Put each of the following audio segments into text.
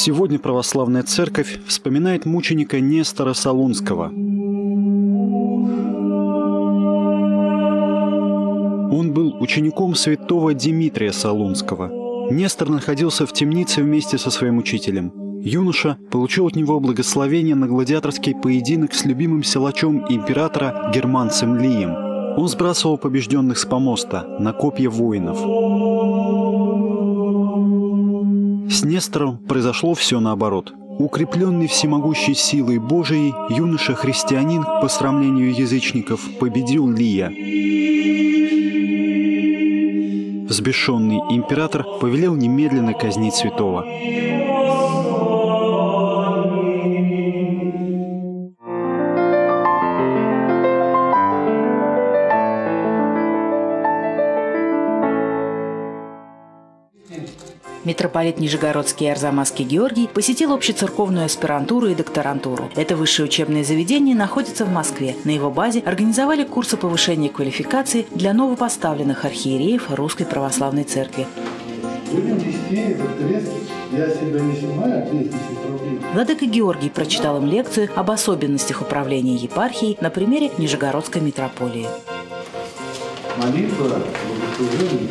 Сегодня православная церковь вспоминает мученика Нестора Солунского. Он был учеником святого Димитрия Солунского. Нестор находился в темнице вместе со своим учителем. Юноша получил от него благословение на гладиаторский поединок с любимым силачом императора Германцем Лием. Он сбрасывал побежденных с помоста на копья воинов. С Нестором произошло все наоборот. Укрепленный всемогущей силой Божией, юноша-христианин к посрамлению язычников победил Лия. Взбешенный император повелел немедленно казнить святого. Митрополит Нижегородский и Арзамасский Георгий посетил общецерковную аспирантуру и докторантуру. Это высшее учебное заведение находится в Москве. На его базе организовали курсы повышения квалификации для новопоставленных архиереев Русской Православной Церкви. Владыка Георгий прочитал им лекцию об особенностях управления епархией на примере Нижегородской митрополии. Молитва, богослужение,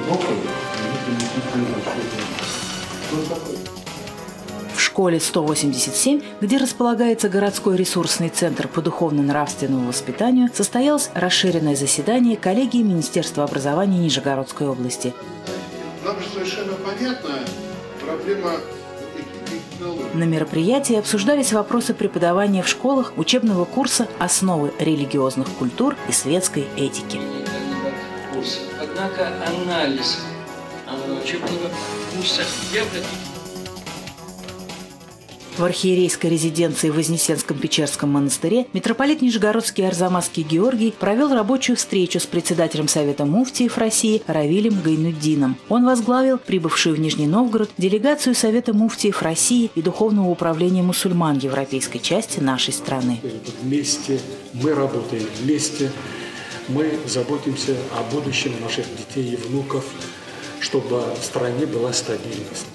В школе 187, где располагается городской ресурсный центр по духовно-нравственному воспитанию, состоялось расширенное заседание коллегии Министерства образования Нижегородской области. Нам же совершенно понятна проблема технологий. На мероприятии обсуждались вопросы преподавания в школах учебного курса «Основы религиозных культур и светской этики». Однако анализ учебного курса В архиерейской резиденции в Вознесенском Печерском монастыре митрополит Нижегородский и Арзамасский Георгий провел рабочую встречу с председателем Совета муфтиев России Равилем Гайнутдином. Он возглавил прибывшую в Нижний Новгород делегацию Совета муфтиев России и Духовного управления мусульман европейской части нашей страны. Вместе мы работаем, вместе мы заботимся о будущем наших детей и внуков, чтобы в стране была стабильность.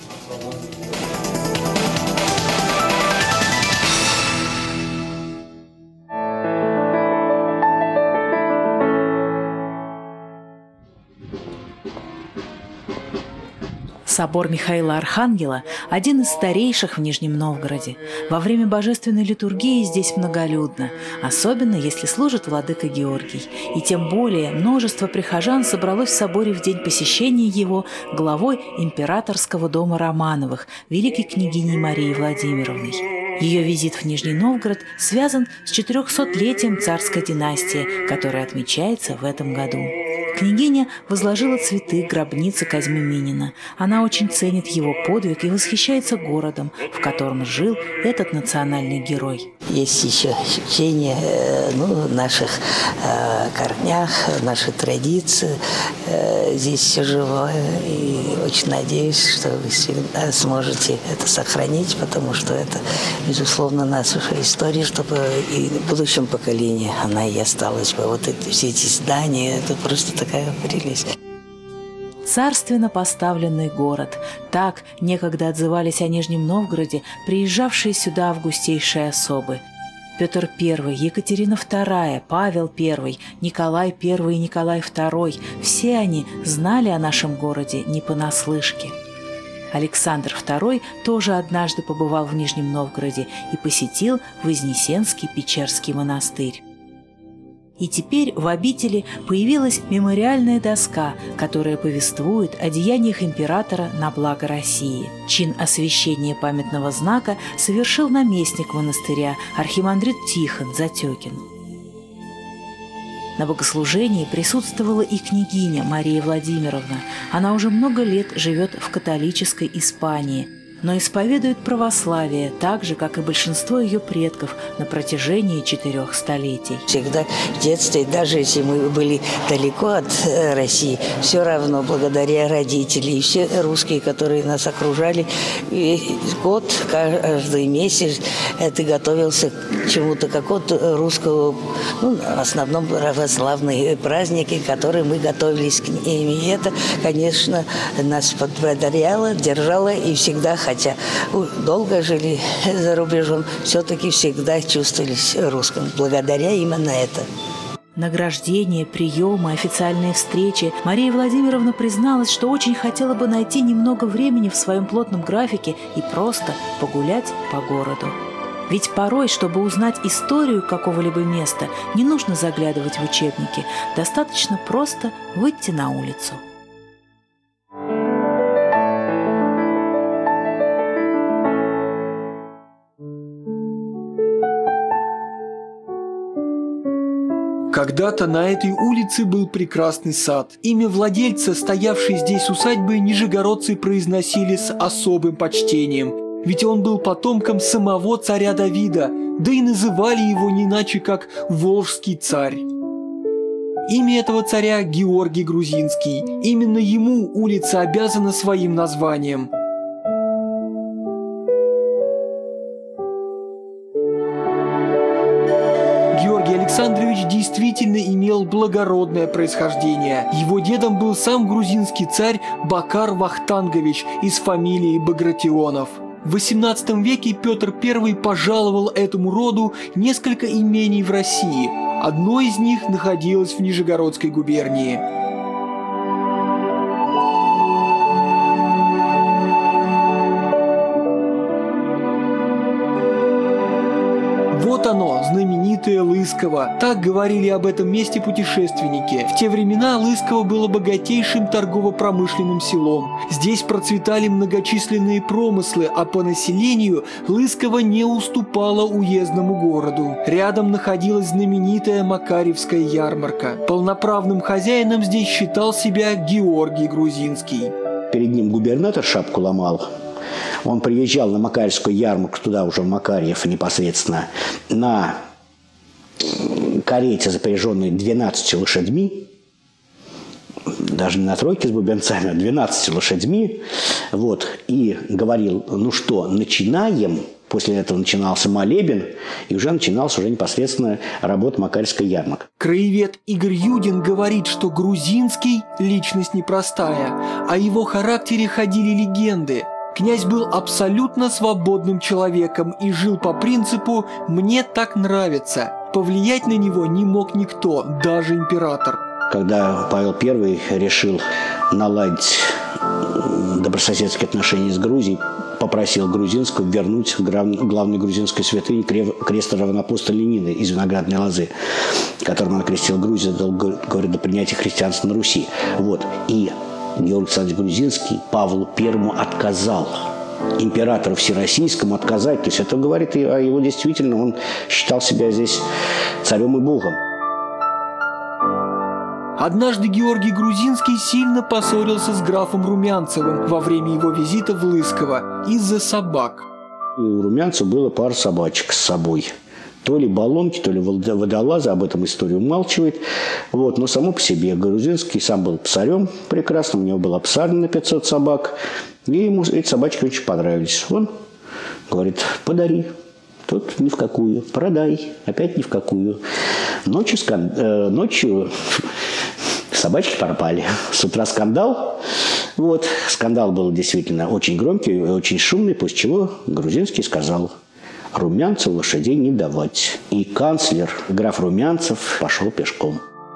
Собор Михаила Архангела – один из старейших в Нижнем Новгороде. Во время божественной литургии здесь многолюдно, особенно если служит владыка Георгий. И тем более множество прихожан собралось в соборе в день посещения его главой императорского дома Романовых, великой княгиней Марией Владимировной. Ее визит в Нижний Новгород связан с 400-летием царской династии, которая отмечается в этом году. Княгиня возложила цветы к гробнице Козьмы Минина. Она очень ценит его подвиг и восхищается городом, в котором жил этот национальный герой. Есть еще ощущение наших корнях, нашей традиции. Здесь все живое. И очень надеюсь, что вы всегда сможете это сохранить, потому что это, безусловно, наша история, чтобы и в будущем поколении она и осталась бы. Вот все эти здания, это просто такая прелесть. Царственно поставленный город. Так некогда отзывались о Нижнем Новгороде приезжавшие сюда августейшие особы. Петр I, Екатерина II, Павел I, Николай I и Николай II – все они знали о нашем городе не понаслышке. Александр II тоже однажды побывал в Нижнем Новгороде и посетил Вознесенский Печерский монастырь. И теперь в обители появилась мемориальная доска, которая повествует о деяниях императора на благо России. Чин освящения памятного знака совершил наместник монастыря архимандрит Тихон Затекин. На богослужении присутствовала и княгиня Мария Владимировна. Она уже много лет живет в католической Испании, но исповедует православие так же, как и большинство ее предков на протяжении 4 столетий. Всегда в детстве, даже если мы были далеко от России, все равно благодаря родителям и все русские, которые нас окружали, год, каждый месяц ты готовился к чему-то, какого-то русского, в основном православные праздники, которые мы готовились к ним. И это, конечно, нас подбодряло, держало и всегда хотелось хотя долго жили за рубежом, все-таки всегда чувствовались русскими, благодаря именно это. Награждения, приемы, официальные встречи. Мария Владимировна призналась, что очень хотела бы найти немного времени в своем плотном графике и просто погулять по городу. Ведь порой, чтобы узнать историю какого-либо места, не нужно заглядывать в учебники, достаточно просто выйти на улицу. Когда-то на этой улице был прекрасный сад. Имя владельца, стоявшей здесь усадьбы, нижегородцы произносили с особым почтением. Ведь он был потомком самого царя Давида, да и называли его не иначе, как Волжский царь. Имя этого царя – Георгий Грузинский. Именно ему улица обязана своим названием. Георгий Александрович действительно имел благородное происхождение. Его дедом был сам грузинский царь Бакар Вахтангович из фамилии Багратионов. В XVIII веке Петр I пожаловал этому роду несколько имений в России. Одно из них находилось в Нижегородской губернии. Вот оно, знаменитое Лысково. Так говорили об этом месте путешественники. В те времена Лысково было богатейшим торгово-промышленным селом. Здесь процветали многочисленные промыслы, а по населению Лысково не уступало уездному городу. Рядом находилась знаменитая Макарьевская ярмарка. Полноправным хозяином здесь считал себя Георгий Грузинский. Перед ним губернатор шапку ломал. Он приезжал на Макарьевскую ярмарку, туда уже в Макарьев непосредственно, на карете, запряженной 12 лошадьми, даже не на тройке с бубенцами, а 12 лошадьми, вот, и говорил, ну что, начинаем. После этого начинался молебен, и уже начиналась уже непосредственно работа Макарьевской ярмарки. Краевед Игорь Юдин говорит, что Грузинский – личность непростая, о его характере ходили легенды. Князь был абсолютно свободным человеком и жил по принципу «мне так нравится». Повлиять на него не мог никто, даже император. Когда Павел I решил наладить добрососедские отношения с Грузией, попросил Грузинского вернуть главную грузинскую святыню крест равноапостола Ленина из виноградной лозы, которым он крестил Грузию, говорит, до принятия христианства на Руси. Вот. И Георгий Александрович Грузинский Павлу I отказал, императору всероссийскому отказать. То есть это говорит о его действительно, он считал себя здесь царем и богом. Однажды Георгий Грузинский сильно поссорился с графом Румянцевым во время его визита в Лысково из-за собак. У Румянцева было пара собачек с собой. То ли баллонки, то ли водолазы, об этом история умалчивает. Вот. Но само по себе Грузинский сам был псарем прекрасным, у него была псарня на 500 собак. И ему эти собачки очень понравились. Он говорит, подари. Тот ни в какую. Продай. Опять ни в какую. Ночью собачки пропали. С утра скандал. Вот. Скандал был действительно очень громкий и очень шумный, после чего Грузинский сказал: Румянцеву лошадей не давать. И канцлер, граф Румянцев, пошел пешком.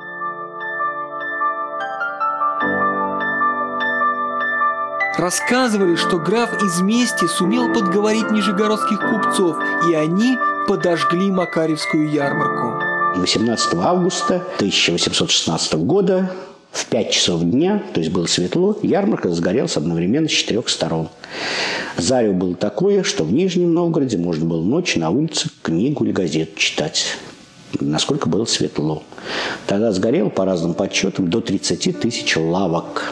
Рассказывали, что граф из мести сумел подговорить нижегородских купцов, и они подожгли Макарьевскую ярмарку. 18 августа 1816 года в 5 часов дня, то есть было светло, ярмарка загорелась одновременно с 4 сторон. Зарево было такое, что в Нижнем Новгороде можно было ночью на улице книгу или газету читать, насколько было светло. Тогда сгорело, по разным подсчетам, до 30 тысяч лавок.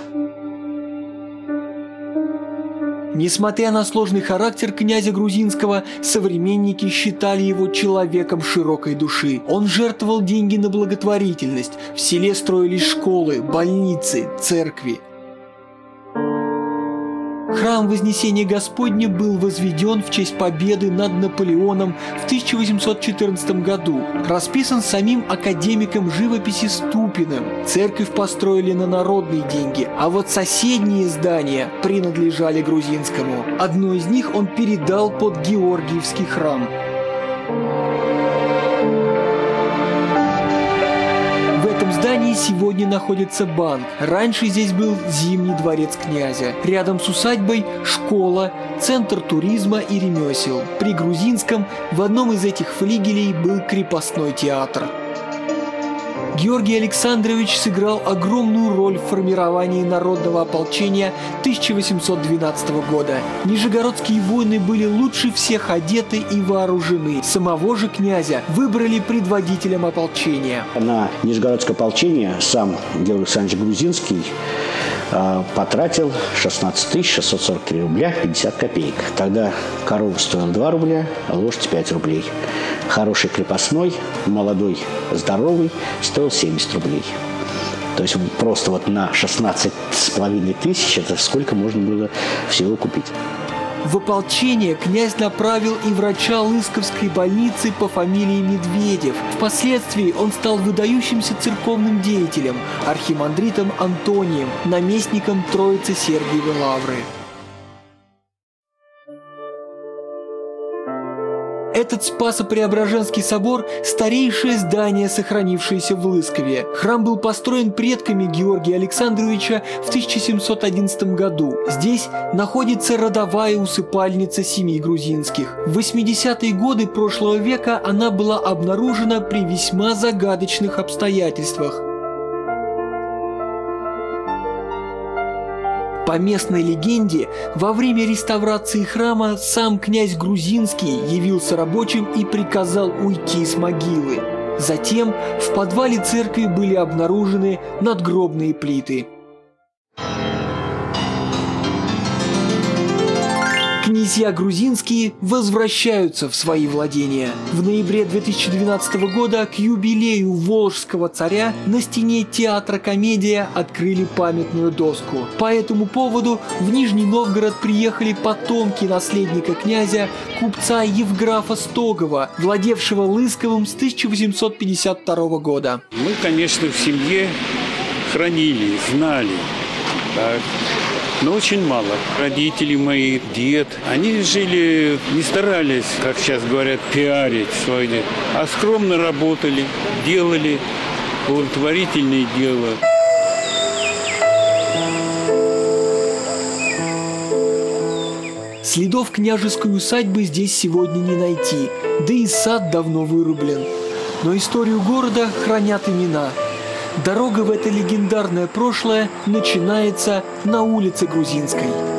Несмотря на сложный характер князя Грузинского, современники считали его человеком широкой души. Он жертвовал деньги на благотворительность. В селе строились школы, больницы, церкви. Храм Вознесения Господня был возведен в честь победы над Наполеоном в 1814 году. Расписан самим академиком живописи Ступиным. Церковь построили на народные деньги, а вот соседние здания принадлежали Грузинскому. Одно из них он передал под Георгиевский храм. В этом здании сегодня находится банк. Раньше здесь был Зимний дворец князя. Рядом с усадьбой школа, центр туризма и ремесел. При Грузинском в одном из этих флигелей был крепостной театр. Георгий Александрович сыграл огромную роль в формировании народного ополчения 1812 года. Нижегородские воины были лучше всех одеты и вооружены. Самого же князя выбрали предводителем ополчения. На Нижегородское ополчение сам Георгий Александрович Грузинский потратил 16 643 рубля 50 копеек. Тогда корова стоила 2 рубля, а лошадь 5 рублей. Хороший крепостной, молодой, здоровый, стоил 70 рублей. То есть просто вот на 16,5 тысяч это сколько можно было всего купить. В ополчение князь направил и врача Лысковской больницы по фамилии Медведев. Впоследствии он стал выдающимся церковным деятелем, архимандритом Антонием, наместником Троицы Сергиевой Лавры. Этот Спасо-Преображенский собор – старейшее здание, сохранившееся в Лыскове. Храм был построен предками Георгия Александровича в 1711 году. Здесь находится родовая усыпальница семьи Грузинских. В 80-е годы прошлого века она была обнаружена при весьма загадочных обстоятельствах. По местной легенде, во время реставрации храма сам князь Грузинский явился рабочим и приказал уйти с могилы. Затем в подвале церкви были обнаружены надгробные плиты. Князья грузинские возвращаются в свои владения. В ноябре 2012 года к юбилею Волжского царя на стене театра «Комедия» открыли памятную доску. По этому поводу в Нижний Новгород приехали потомки наследника князя, купца Евграфа Стогова, владевшего Лысковым с 1852 года. Мы, конечно, в семье хранили, знали. Так. Но очень мало. Родители мои, дед, они жили, не старались, как сейчас говорят, пиарить свое дело, а скромно работали, делали благотворительные дела. Следов княжеской усадьбы здесь сегодня не найти, да и сад давно вырублен. Но историю города хранят имена. Дорога в это легендарное прошлое начинается на улице Грузинской.